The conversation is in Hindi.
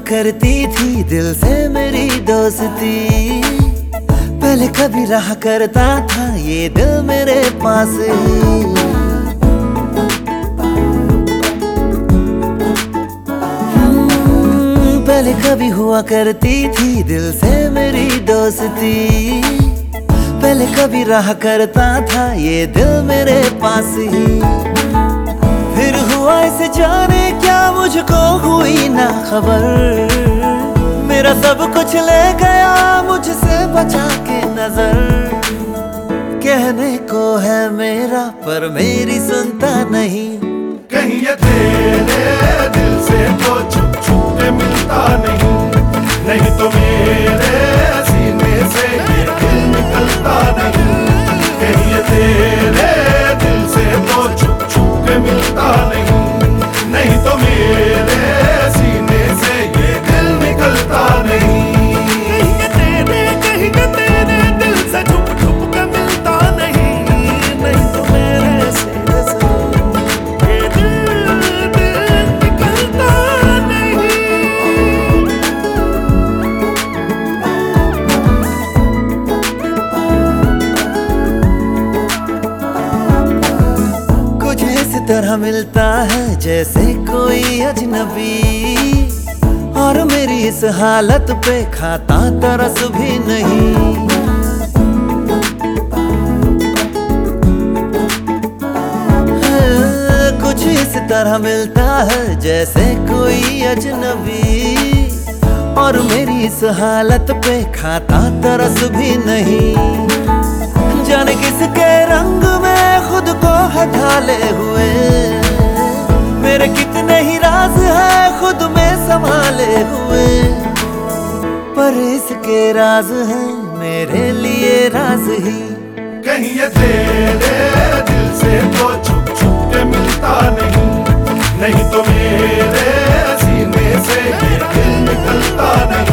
करती थी दिल से मेरी दोस्ती, पहले कभी रहा करता था ये दिल मेरे पास ही। पहले कभी हुआ करती थी दिल से मेरी दोस्ती, पहले कभी रहा करता था ये दिल मेरे पास ही। फिर हुआ इसे जाने क्या मुझको हुई ना खबर, मेरा सब कुछ ले गया मुझसे बचा के नजर। कहने को है मेरा पर मेरी सुनता नहीं, कहीं ये तेरे दिल से तो छुप छुप के मिलता नहीं, नहीं तो मेरे सीने से ये दिल निकलता नहीं। कहीं ये तेरे दिल से तो छुप छुप के मिलता नहीं, नहीं तो मेरे सीने से ये दिल निकलता नहीं। कहीं तेरे दिल से छुप छुप के मिलता नहीं, नहीं तो मेरे सीने से तरह मिलता है जैसे कोई अजनबी, और मेरी इस हालत पे खाता तरस भी नहीं। कुछ इस तरह मिलता है जैसे कोई अजनबी, और मेरी इस हालत पे खाता तरस भी नहीं। जाने किसके रंग में खुद को है ढाले हुए, मेरे कितने ही राज है खुद में संभाले हुए, पर इसके राज हैं मेरे लिए राज ही। कहीं ये तेरे दिल से तो छुप छुप के मिलता नहीं, नहीं तो मेरे सीने से ये दिल निकलता नहीं।